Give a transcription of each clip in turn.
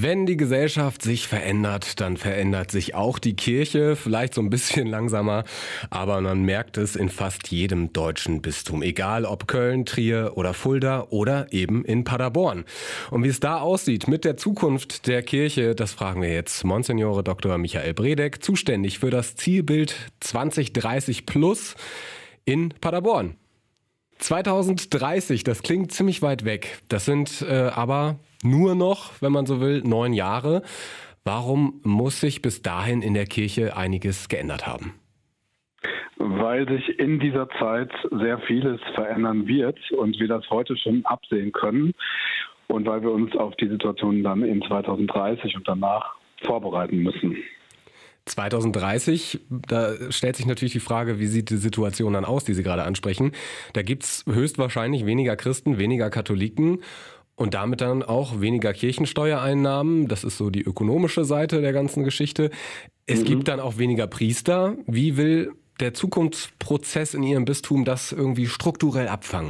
Wenn die Gesellschaft sich verändert, dann verändert sich auch die Kirche, vielleicht so ein bisschen langsamer, aber man merkt es in fast jedem deutschen Bistum, egal ob Köln, Trier oder Fulda oder eben in Paderborn. Und wie es da aussieht mit der Zukunft der Kirche, das fragen wir jetzt Monsignore Dr. Michael Bredek, zuständig für das Zielbild 2030 plus in Paderborn. 2030, das klingt ziemlich weit weg. Das sind aber nur noch, wenn man so will, 9 Jahre. Warum muss sich bis dahin in der Kirche einiges geändert haben? Weil sich in dieser Zeit sehr vieles verändern wird und wir das heute schon absehen können und weil wir uns auf die Situation dann in 2030 und danach vorbereiten müssen. 2030, da stellt sich natürlich die Frage, wie sieht die Situation dann aus, die Sie gerade ansprechen. Da gibt's höchstwahrscheinlich weniger Christen, weniger Katholiken und damit dann auch weniger Kirchensteuereinnahmen. Das ist so die ökonomische Seite der ganzen Geschichte. Es gibt dann auch weniger Priester. Wie will der Zukunftsprozess in Ihrem Bistum das irgendwie strukturell abfangen?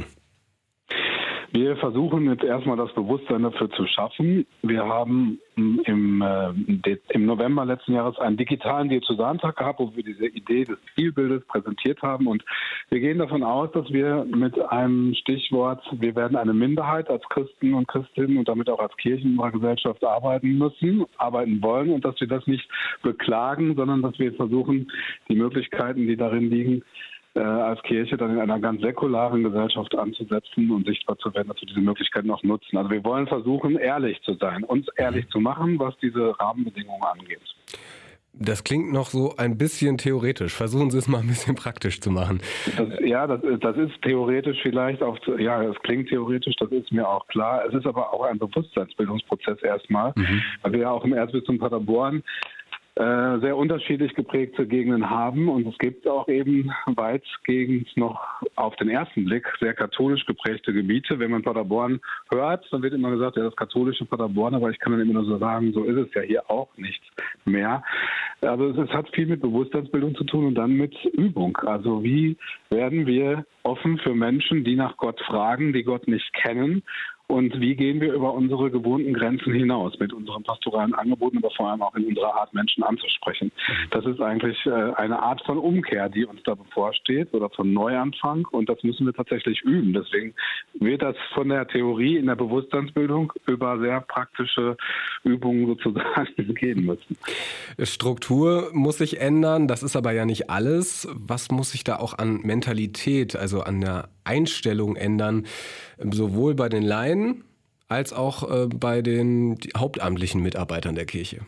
Wir versuchen jetzt erstmal das Bewusstsein dafür zu schaffen. Wir haben im November letzten Jahres einen digitalen Diözesantag gehabt, wo wir diese Idee des Zielbildes präsentiert haben. Und wir gehen davon aus, dass wir mit einem Stichwort, wir werden eine Minderheit als Christen und Christinnen und damit auch als Kirchen in unserer Gesellschaft arbeiten wollen und dass wir das nicht beklagen, sondern dass wir versuchen, die Möglichkeiten, die darin liegen, als Kirche dann in einer ganz säkularen Gesellschaft anzusetzen und sichtbar zu werden, dass wir diese Möglichkeiten auch nutzen. Also wir wollen versuchen, ehrlich zu sein, uns ehrlich zu machen, was diese Rahmenbedingungen angeht. Das klingt noch so ein bisschen theoretisch. Versuchen Sie es mal ein bisschen praktisch zu machen. Das ist theoretisch vielleicht auch, es klingt theoretisch, das ist mir auch klar. Es ist aber auch ein Bewusstseinsbildungsprozess erstmal, weil wir ja auch im Erzbistum Paderborn sehr unterschiedlich geprägte Gegenden haben und es gibt auch eben weitgehend noch auf den ersten Blick sehr katholisch geprägte Gebiete. Wenn man Paderborn hört, dann wird immer gesagt, ja, das katholische Paderborn, aber ich kann dann immer nur so sagen, so ist es ja hier auch nicht mehr. Also es hat viel mit Bewusstseinsbildung zu tun und dann mit Übung. Also wie werden wir offen für Menschen, die nach Gott fragen, die Gott nicht kennen? Und wie gehen wir über unsere gewohnten Grenzen hinaus mit unseren pastoralen Angeboten, aber vor allem auch in unserer Art, Menschen anzusprechen? Das ist eigentlich eine Art von Umkehr, die uns da bevorsteht oder von Neuanfang und das müssen wir tatsächlich üben. Deswegen wird das von der Theorie in der Bewusstseinsbildung über sehr praktische Übungen sozusagen gehen müssen. Struktur muss sich ändern, das ist aber ja nicht alles. Was muss sich da auch an Mentalität, also an der Einstellung ändern, sowohl bei den Laien als auch bei den hauptamtlichen Mitarbeitern der Kirche?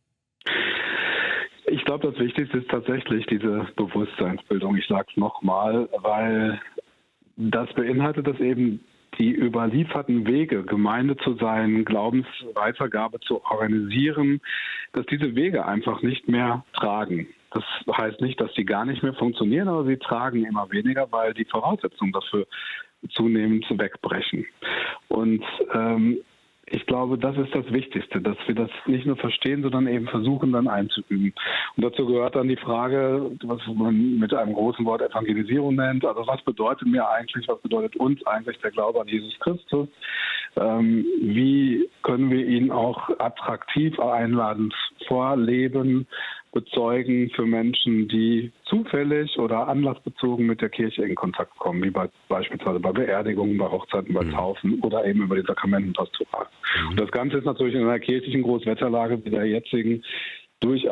Ich glaube, das Wichtigste ist tatsächlich diese Bewusstseinsbildung. Ich sage es nochmal, weil das beinhaltet, dass eben die überlieferten Wege, Gemeinde zu sein, Glaubensweitergabe zu organisieren, dass diese Wege einfach nicht mehr tragen. Das heißt nicht, dass sie gar nicht mehr funktionieren, aber sie tragen immer weniger, weil die Voraussetzungen dafür zunehmend wegbrechen. Und ich glaube, das ist das Wichtigste, dass wir das nicht nur verstehen, sondern eben versuchen, dann einzuüben. Und dazu gehört dann die Frage, was man mit einem großen Wort Evangelisierung nennt. Also was bedeutet uns eigentlich der Glaube an Jesus Christus? Wie können wir ihn auch attraktiv, einladend vorleben, bezeugen für Menschen, die zufällig oder anlassbezogen mit der Kirche in Kontakt kommen, wie beispielsweise bei Beerdigungen, bei Hochzeiten, bei Taufen oder eben über die Sakramentenpastoral. Und das Ganze ist natürlich in einer kirchlichen Großwetterlage wie der jetzigen durchaus